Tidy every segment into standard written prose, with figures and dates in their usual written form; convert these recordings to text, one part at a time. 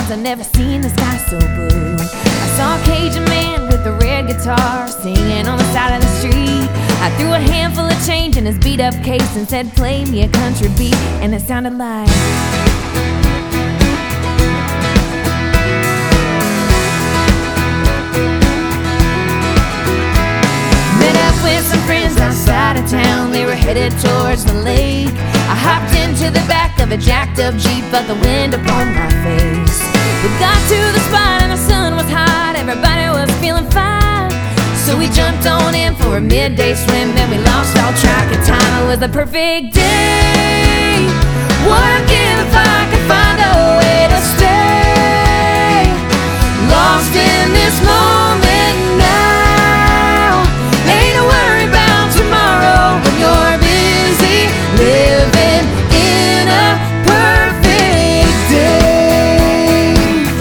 clouds, I've never seen the sky so blue. I saw a Cajun man with a red guitar singing on the side of the street. I threw a handful of change in his beat up case and said, play me a country beat, and it sounded like with some friends outside of town, they were headed towards the lake. I hopped into the back of a jacked up Jeep, felt the wind upon my face. We got to the spot and the sun was hot, everybody was feeling fine. So we jumped on in for a midday swim, then we lost all track of time. It was the perfect day. Wondering if I could find a way to stay lost in this moment now. Ain't no worry about tomorrow when you're busy living in a perfect day.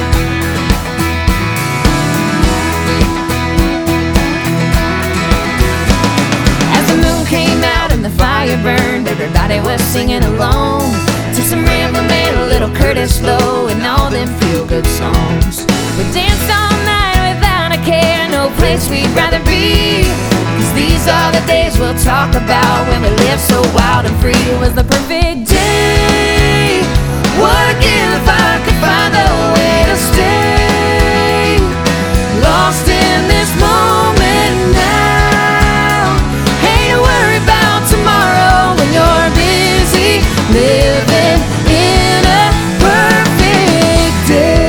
As the moon came out and the fire burned, everybody was singing along to some Rambo Man, a little Curtis Lowe, and all them feel-good songs. We danced all night without a care, no place we'd rather be. These are the days we'll talk about when we lived so wild and free. It was the perfect day. What again if I could find a way to stay lost in this moment now. Ain't to worry about tomorrow when you're busy living in a perfect day.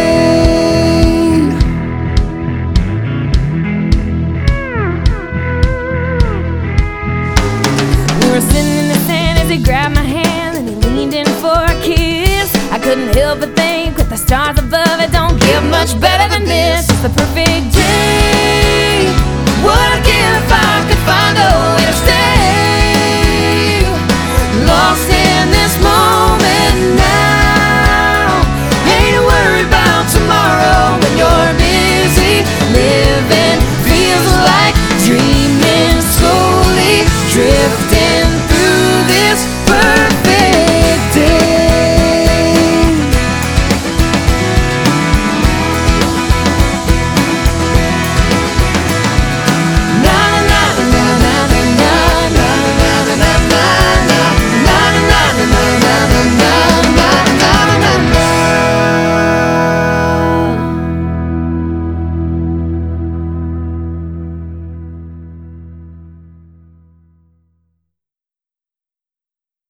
Sitting in the sand as he grabbed my hand and he leaned in for a kiss. I couldn't help but think, with the stars above, it don't get much better than this. It's the perfect day.